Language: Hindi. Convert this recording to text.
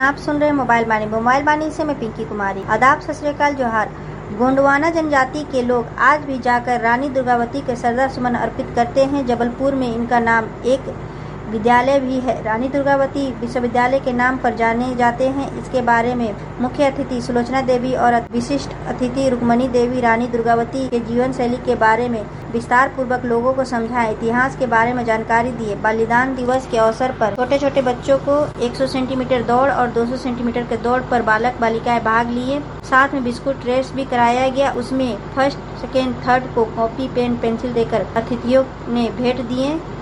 आप सुन रहे हैं मोबाइल बानी से मैं पिंकी कुमारी। आदाब, सत श्री अकाल, जोहार। गोंडवाना जनजाति के लोग आज भी जाकर रानी दुर्गावती के श्रद्धा सुमन अर्पित करते हैं। जबलपुर में इनका नाम एक विद्यालय भी है। रानी दुर्गावती विश्वविद्यालय के नाम पर जाने जाते हैं। इसके बारे में मुख्य अतिथि सुलोचना देवी और विशिष्ट अतिथि रुक्मणी देवी रानी दुर्गावती के जीवन शैली के बारे में विस्तार पूर्वक लोगों को समझाएं, इतिहास के बारे में जानकारी दिए। बलिदान दिवस के अवसर पर छोटे छोटे बच्चों को 100 सेंटीमीटर दौड़ और 200 सेंटीमीटर के दौड़ पर बालक बालिकाएं भाग लिए। साथ में बिस्कुट रेस भी कराया गया। उसमें फर्स्ट, सेकेंड, थर्ड को कॉपी, पेन, पेंसिल देकर अतिथियों ने भेंट दिए।